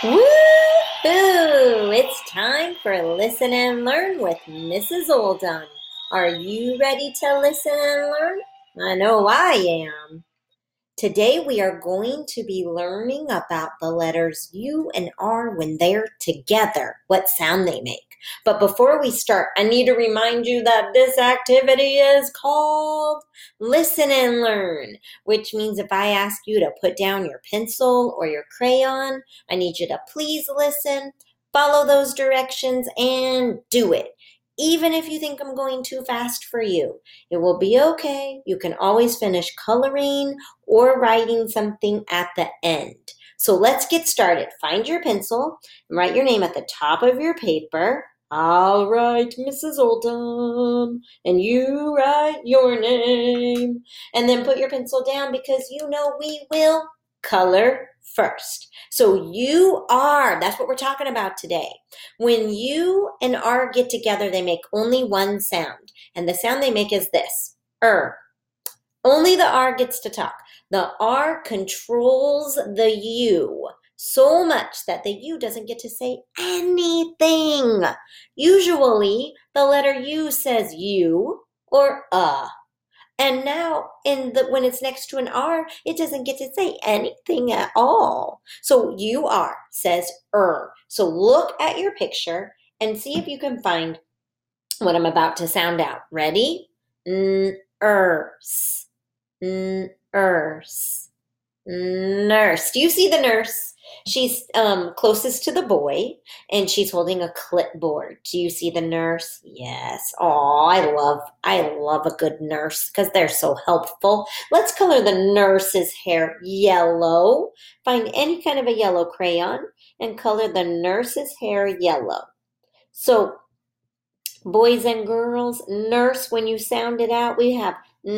Woo-hoo! It's time for Listen and Learn with Mrs. Oldham. Are you ready to listen and learn? I know I am. Today we are going to be learning about the letters U and R when they're together, what sound they make. But before we start, I need to remind you that this activity is called Listen and Learn, which means if I ask you to put down your pencil or your crayon, I need you to please listen, follow those directions, and do it. Even if you think I'm going too fast for you, it will be okay. You can always finish coloring or writing something at the end. So let's get started. Find your pencil and write your name at the top of your paper. I'll write Mrs. Oldham, and you write your name. And then put your pencil down because you know we will color first. So you are, that's what we're talking about today. When U and R get together, they make only one sound. And the sound they make is this, Only the R gets to talk. The R controls the U so much that the U doesn't get to say anything. Usually, the letter U says you or And now when it's next to an R, it doesn't get to say anything at all. So UR says So look at your picture and see if you can find what I'm about to sound out. Ready? Nurse. Nurse. Nurse. Do you see the nurse? She's closest to the boy, and she's holding a clipboard. Do you see the nurse? Yes. Oh, I love a good nurse because they're so helpful. Let's color the nurse's hair yellow. Find any kind of a yellow crayon and color the nurse's hair yellow. So, boys and girls, nurse, when you sound it out, we have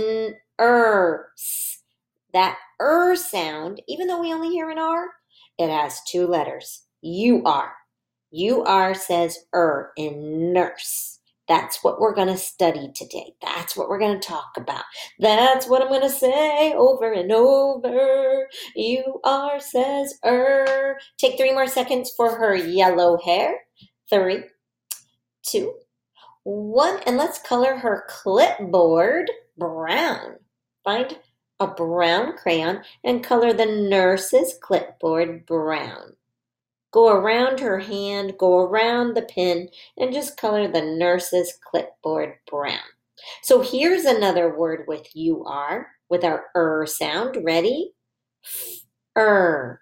nurse. That sound, even though we only hear an R, it has two letters. UR. UR says in nurse. That's what we're going to study today. That's what we're going to talk about. That's what I'm going to say over and over. UR says Take 3 more seconds for her yellow hair. 3, 2, 1. And let's color her clipboard brown. Find a brown crayon and color the nurse's clipboard brown. Go around her hand, go around the pen, and just color the nurse's clipboard brown. So here's another word with UR, with our sound. Ready? Fur.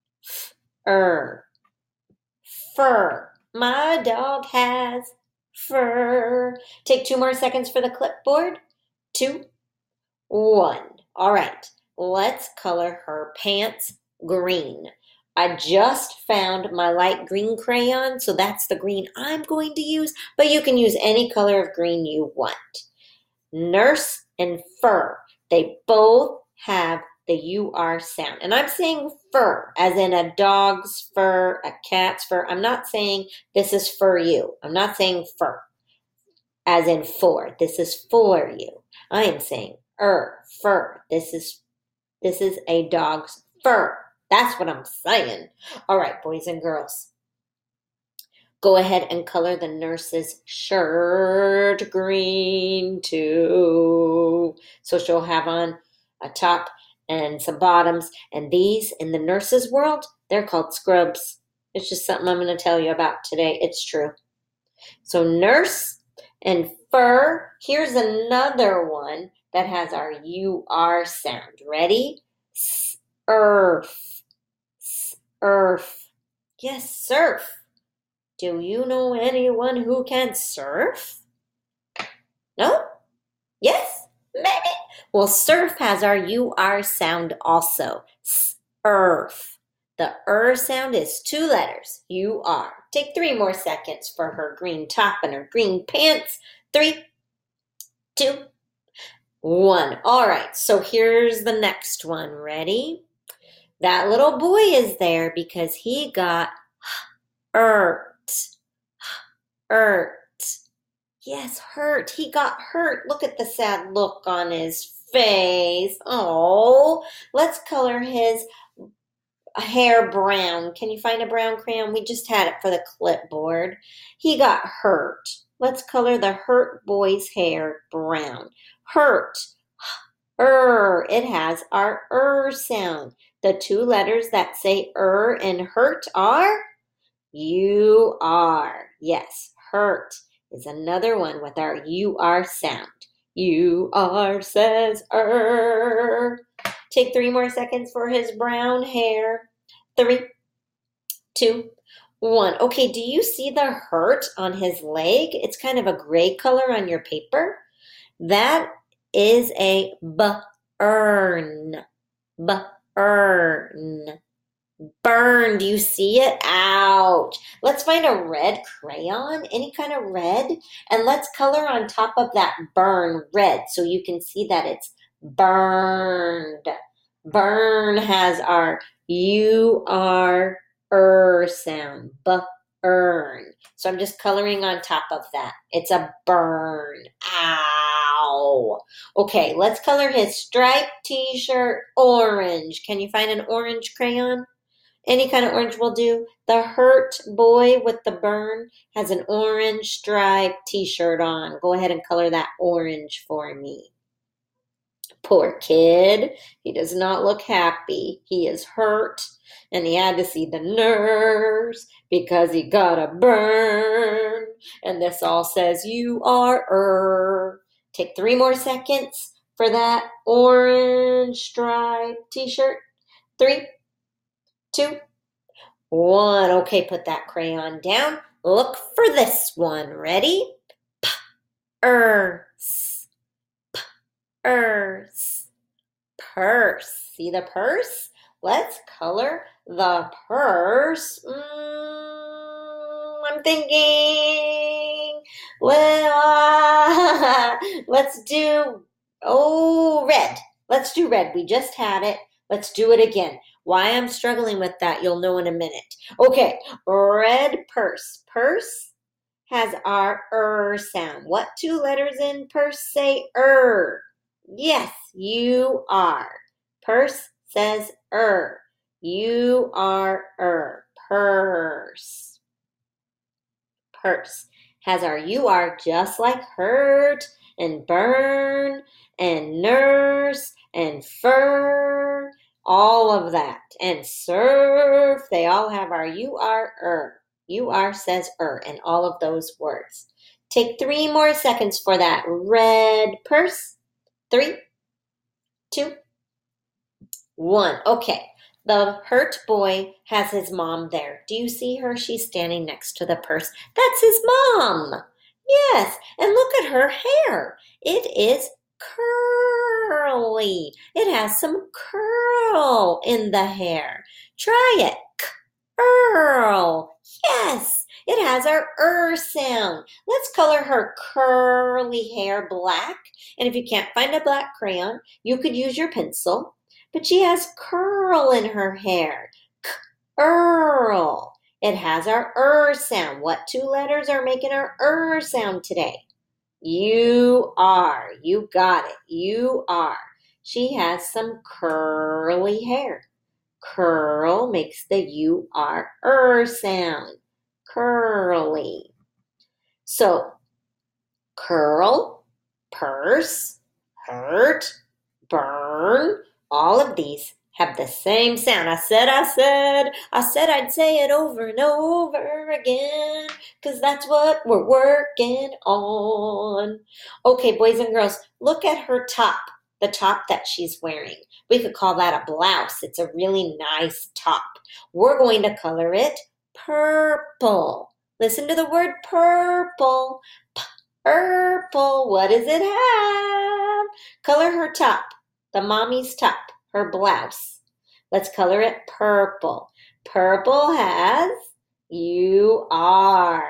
Fur. My dog has fur. Take 2 more seconds for the clipboard. 2, 1. All right, let's color her pants green. I just found my light green crayon, so that's the green I'm going to use, but you can use any color of green you want. Nurse and fur, they both have the UR sound. And I'm saying fur, as in a dog's fur, a cat's fur. I'm not saying this is for you. I'm not saying fur, as in for. This is for you. I am saying fur. This is a dog's fur. That's what I'm saying. All right, boys and girls. Go ahead and color the nurse's shirt green too. So she'll have on a top and some bottoms. And these, in the nurse's world, they're called scrubs. It's just something I'm going to tell you about today. It's true. So nurse and fur. Here's another one that has our UR sound. Ready? Surf. Surf. Yes, surf. Do you know anyone who can surf? No? Yes? Maybe? Well, surf has our UR sound also. Surf. The sound is 2 letters. UR. Take 3 more seconds for her green top and her green pants. 3, 2, 1. All right, so here's the next one. Ready? That little boy is there because he got hurt. Hurt. Yes, hurt. He got hurt. Look at the sad look on his face. Oh, let's color his hair brown. Can you find a brown crayon? We just had it for the clipboard. He got hurt. Let's color the hurt boy's hair brown. Hurt. It has our sound. The two letters that say and hurt are you are. Yes, hurt is another one with our you are sound. You are says Take 3 more seconds for his brown hair. 3, 2, 1. Okay, do you see the hurt on his leg? It's kind of a gray color on your paper. That is a burn. Burn. Burn. Do you see it? Ouch. Let's find a red crayon, any kind of red, and let's color on top of that burn red so you can see that it's burned. Burn has our U-R sound. Burn. So I'm just coloring on top of that. It's a burn. Ow. Okay, let's color his striped t-shirt orange. Can you find an orange crayon? Any kind of orange will do. The hurt boy with the burn has an orange striped t-shirt on. Go ahead and color that orange for me. Poor kid. He does not look happy. He is hurt and he had to see the nurse because he got a burn. And this all says you are Take 3 more seconds for that orange striped t-shirt. 3, 2, 1. Okay, put that crayon down. Look for this one. Ready? Purse. Purse. Purse. See the purse? Let's color the purse. I'm thinking. Well, let's do, red. Let's do red. We just had it. Let's do it again. Why I'm struggling with that, you'll know in a minute. Okay, red purse. Purse has our sound. What 2 letters in purse say Yes, you are. Purse says You are Purse. Purse has our you are just like hurt and burn and nurse and fur. All of that. And surf, they all have our you are You are says in all of those words. Take 3 more seconds for that red purse. 3, 2, 1. Okay. The hurt boy has his mom there. Do you see her? She's standing next to the purse. That's his mom. Yes. And look at her hair. It is curly. It has some curl in the hair. Try it. Curl. Yes. It has our sound. Let's color her curly hair black. And if you can't find a black crayon, you could use your pencil. But she has curl in her hair. Curl. It has our sound. What 2 letters are making our sound today? You are. You got it. You are. She has some curly hair. Curl makes the you are sound. Curly. So, curl, purse, hurt, burn, all of these have the same sound. I said I'd say it over and over again, 'cause that's what we're working on. Okay, boys and girls, look at her top, the top that she's wearing. We could call that a blouse. It's a really nice top. We're going to color it purple. Listen to the word purple. Purple. What does it have? Color her top. The mommy's top, her blouse. Let's color it purple. Purple has you are.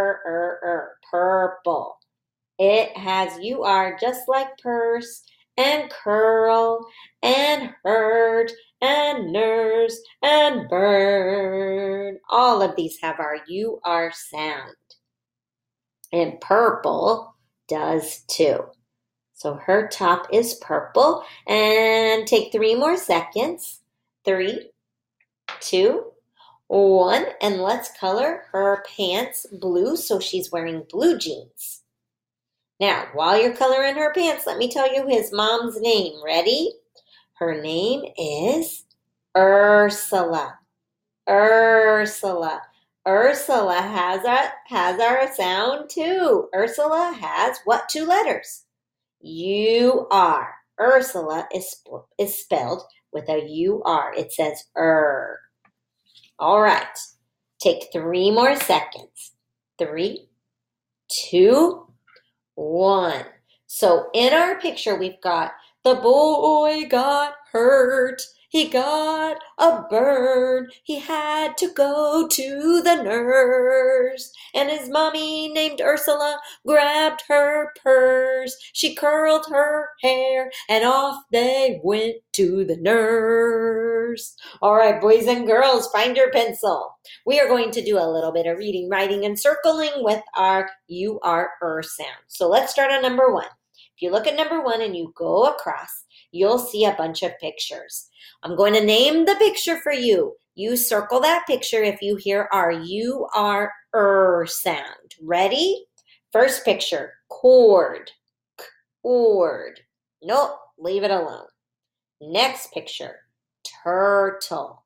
Purple. It has you are just like purse and curl and hurt and nurse and burn. All of these have our you are sound. And purple does too. So her top is purple. And take 3 more seconds. 3, 2, 1, and let's color her pants blue so she's wearing blue jeans. Now, while you're coloring her pants, let me tell you his mom's name. Ready? Her name is Ursula. Ursula. Ursula has our sound too. Ursula has what 2 letters? U-R. Ursula is spelled with a U-R. It says All right. Take 3 more seconds. 3, 2, 1. So in our picture, we've got the boy got hurt. He got a burn. He had to go to the nurse. And his mommy named Ursula grabbed her purse. She curled her hair and off they went to the nurse. All right, boys and girls, find your pencil. We are going to do a little bit of reading, writing, and circling with our U-R-er sound. So let's start on number 1. If you look at number 1 and you go across, you'll see a bunch of pictures. I'm going to name the picture for you. You circle that picture if you hear our U-R-er sound. Ready? First picture, cord. Cord. Nope, leave it alone. Next picture, turtle.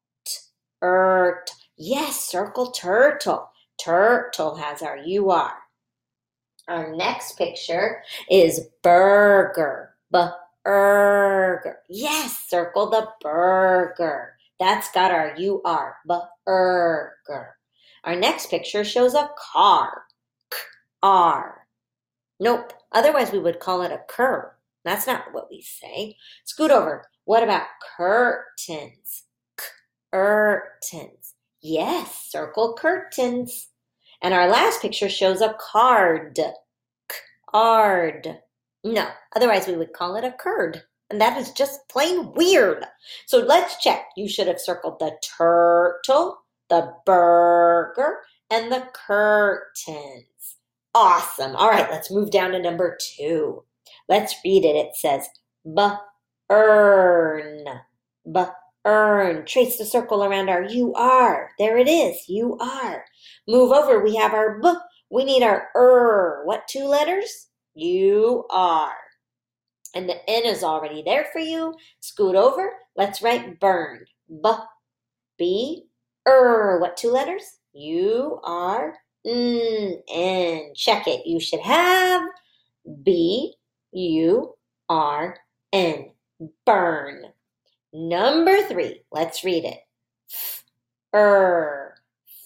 Yes, circle turtle. Turtle has our U-R. Our next picture is burger. Burger. Yes, circle the burger. That's got our U-R. Burger. Our next picture shows a car. Car. Nope. Otherwise, we would call it a cur. That's not what we say. Scoot over. What about curtains? Curtains. Yes, circle curtains. And our last picture shows a card. Card. No, otherwise we would call it a curd. And that is just plain weird. So let's check. You should have circled the turtle, the burger, and the curtains. Awesome. All right, let's move down to number 2. Let's read it. It says, earn. Earn. Trace the circle around our U-R. There it is, U-R. Move over. We have our B. We need our What 2 letters? U-R. And the N is already there for you. Scoot over. Let's write burn. B. What 2 letters? U-R. N. Check it. You should have B-U-R-N. Burn. Number 3, let's read it. Fur.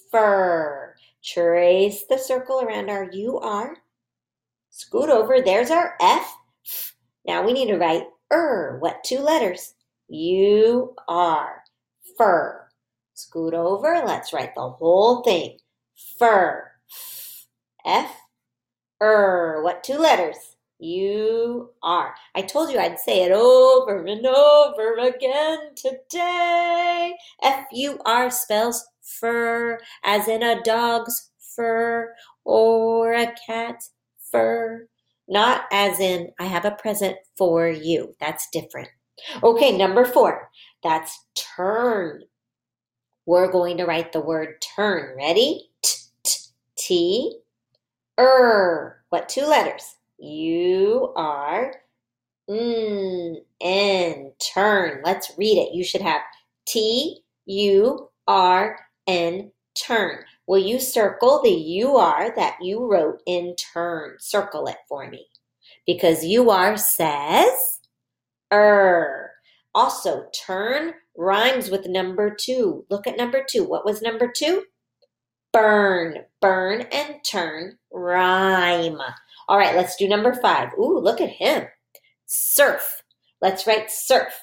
Trace the circle around our U-R. Scoot over, there's our F. Now we need to write What 2 letters? U-R. Fur. Scoot over, let's write the whole thing. Fur. F. What 2 letters? U-R. I told you I'd say it over and over again today. F-U-R spells fur, as in a dog's fur or a cat's fur. Not as in, I have a present for you. That's different. Okay, number 4. That's turn. We're going to write the word turn. Ready? T. What 2 letters? U-R. N. Turn. Let's read it. You should have T-U-R-N. Turn. Will you circle the U-R that you wrote in turn? Circle it for me. Because U-R says Also, turn rhymes with number 2. Look at number 2. What was number 2? Burn. Burn and turn rhyme. All right, let's do number 5. Ooh, look at him. Surf. Let's write surf.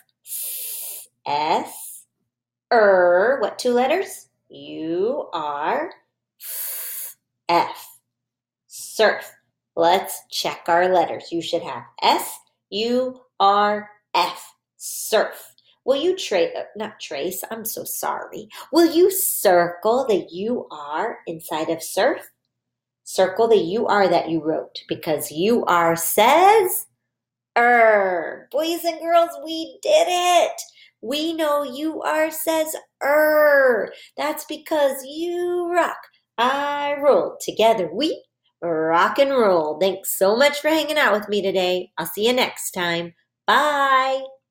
S. What 2 letters? U-R. F. Surf. Let's check our letters. You should have S-U-R-F. Surf. Will you Will you circle the U-R inside of surf? Circle the U-R that you wrote because U-R says Boys and girls, we did it. We know you are says That's because you rock. I roll. Together we rock and roll. Thanks so much for hanging out with me today. I'll see you next time. Bye.